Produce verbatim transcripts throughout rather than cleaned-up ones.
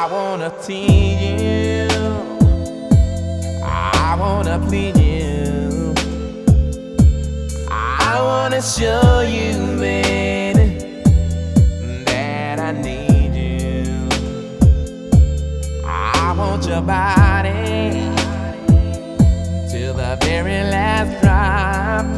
I wanna tease you, I wanna please you, I wanna show you, baby, that I need you. I want your body till the very last drop.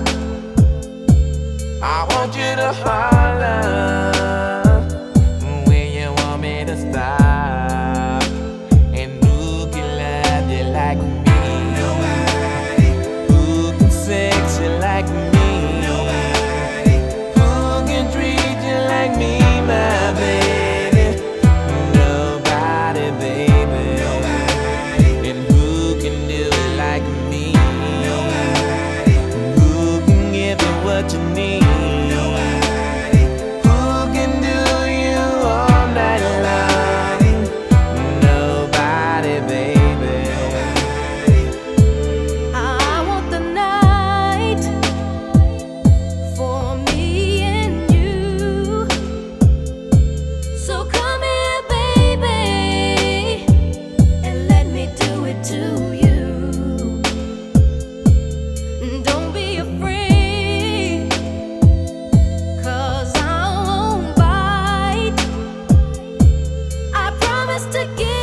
I want you to holler when you want me to stop. And who can love you like me? Nobody. Who can sex you like me? Nobody. Who can treat you like me, my baby? Nobody, baby. Nobody. And who can do it like me? Nobody. Who can give you what you need? To give